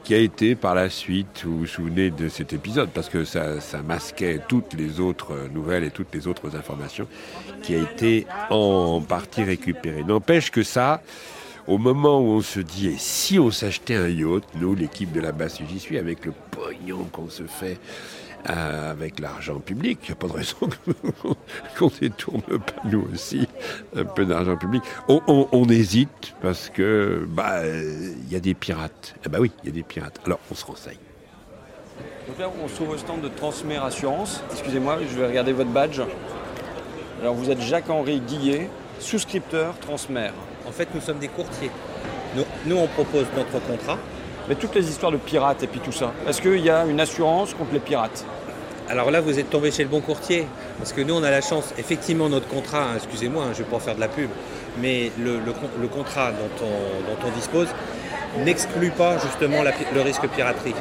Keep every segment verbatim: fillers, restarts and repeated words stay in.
qui a été par la suite, vous vous souvenez de cet épisode, parce que ça, ça masquait toutes les autres nouvelles et toutes les autres informations, qui a été en partie récupéré. N'empêche que ça, au moment où on se dit, et si on s'achetait un yacht, nous, l'équipe de la basse, j'y suis, avec le pognon qu'on se fait, Euh, avec l'argent public, il n'y a pas de raison qu'on ne détourne pas nous aussi un peu d'argent public. On, on, on hésite parce que bah il y a des pirates. Eh bah oui, il y a des pirates. Alors on se renseigne. Donc là, on se trouve au stand de Transmer Assurance. Excusez-moi, je vais regarder votre badge. Alors vous êtes Jacques-Henri Guillet, souscripteur Transmer. En fait, nous sommes des courtiers. Nous, nous on propose notre contrat. Mais toutes les histoires de pirates et puis tout ça, est-ce qu'il y a une assurance contre les pirates ? Alors là, vous êtes tombé chez le bon courtier, parce que nous, on a la chance, effectivement, notre contrat, hein, excusez-moi, hein, je ne vais pas faire de la pub, mais le, le, le contrat dont on, dont on dispose n'exclut pas justement la, le risque piraterie.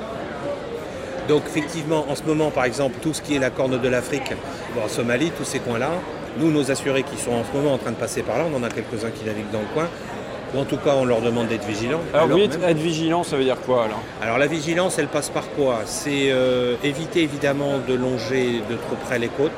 Donc effectivement, en ce moment, par exemple, tout ce qui est la Corne de l'Afrique, bon, Somalie, tous ces coins-là, nous, nos assurés qui sont en ce moment en train de passer par là, on en a quelques-uns qui naviguent dans le coin, ou en tout cas, on leur demande d'être vigilants. Alors, alors oui, même... être vigilant, ça veut dire quoi alors ? Alors, la vigilance, elle passe par quoi ? C'est euh, éviter évidemment de longer de trop près les côtes.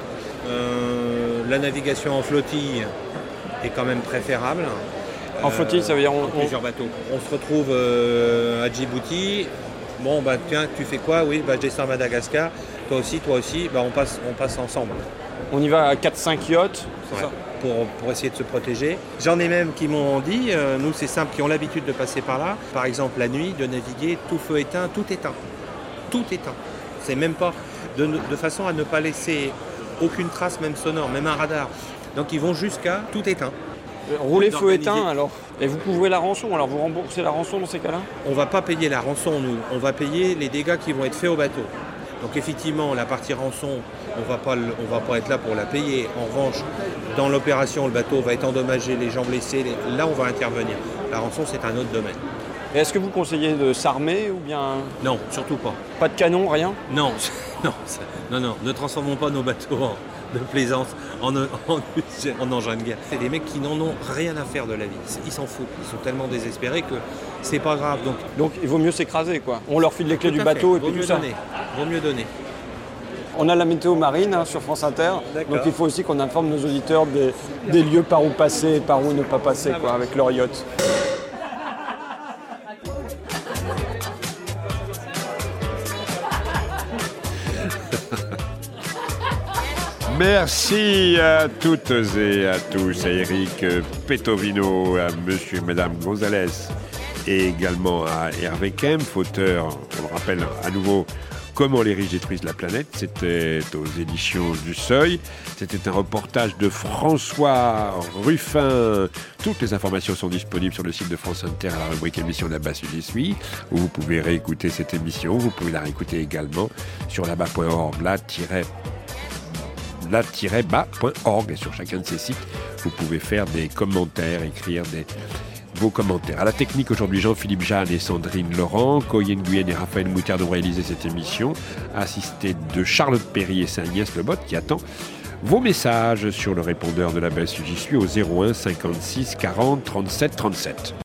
Euh, la navigation en flottille est quand même préférable. En euh, flottille, ça veut dire on, on... plusieurs bateaux. On se retrouve euh, à Djibouti. Bon, bah tiens, tu fais quoi ? Oui, bah je descends à Madagascar. Toi aussi, toi aussi. Bah on passe, on passe ensemble. On y va à quatre cinq yachts, c'est ouais. ça ? Pour, pour essayer de se protéger. J'en ai même qui m'ont dit, euh, nous c'est simple, qui ont l'habitude de passer par là, par exemple la nuit, de naviguer, tout feu éteint, tout éteint. Tout éteint. C'est même pas, de, de façon à ne pas laisser aucune trace, même sonore, même un radar. Donc ils vont jusqu'à tout éteint. Rouler feu éteint alors. Et vous couvrez la rançon, alors vous remboursez la rançon dans ces cas-là ? On ne va pas payer la rançon, nous. On va payer les dégâts qui vont être faits au bateau. Donc effectivement, la partie rançon, on va pas, on va pas être là pour la payer. En revanche, dans l'opération, le bateau va être endommagé, les gens blessés. Les... Là, on va intervenir. La rançon, c'est un autre domaine. Et est-ce que vous conseillez de s'armer ou bien... Non, surtout pas. Pas de canon, rien ? Non, non, ça... non, non. Ne transformons pas nos bateaux en... de plaisance en, en, en engin de guerre. C'est des mecs qui n'en ont rien à faire de la vie. Ils s'en foutent. Ils sont tellement désespérés que c'est pas grave. Donc, Donc il vaut mieux s'écraser, quoi. On leur file les clés du bateau et puis tout ça. Donner. Vaut mieux donner. On a la météo marine hein, sur France Inter, donc il faut aussi qu'on informe nos auditeurs des, des lieux par où passer et par où ne pas passer quoi, avec leur yacht. Merci à toutes et à tous, à Eric Petovino, à monsieur et madame Gonzalez et également à Hervé Kempf, auteur, on le rappelle à nouveau, Comment les riches détruisent la planète. C'était aux éditions du Seuil. C'était un reportage de François Ruffin. Toutes les informations sont disponibles sur le site de France Inter à la rubrique émission là-bas où j'y suis, où vous pouvez réécouter cette émission. Vous pouvez la réécouter également sur là-bas point org, là bas point org. Et sur chacun de ces sites, vous pouvez faire des commentaires, écrire des... vos commentaires. À la technique aujourd'hui, Jean-Philippe Jeanne et Sandrine Laurent, Coyen Guyenne et Raphaël Moutarde ont réalisé cette émission, assisté de Charlotte Perry et c'est Agnès Lebotte qui attend vos messages sur le répondeur de la baisse j'y suis au zéro un cinquante-six quarante trente-sept trente-sept.